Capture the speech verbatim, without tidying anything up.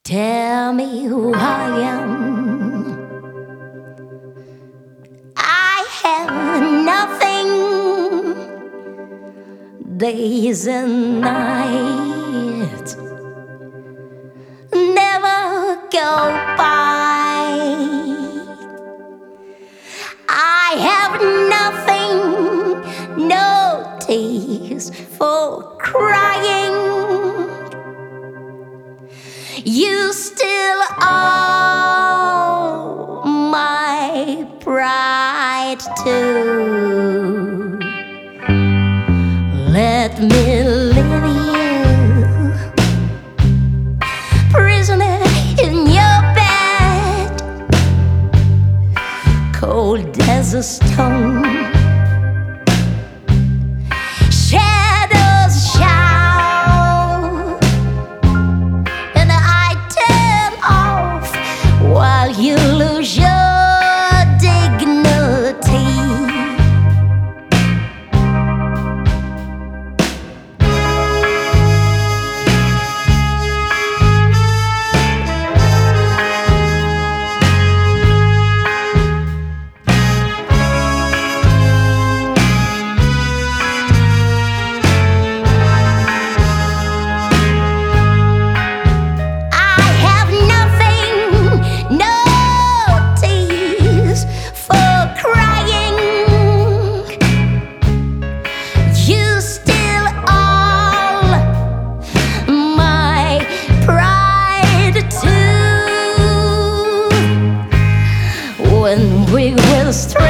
Tell me who I am. I have nothing. Days and nights never go by. I have nothing, no tears for crying. You still are my pride too. Let me leave you, prisoner in your bed, cold as a stone. Shadows shout, and I turn off while you lose your dignity. When we were strangers,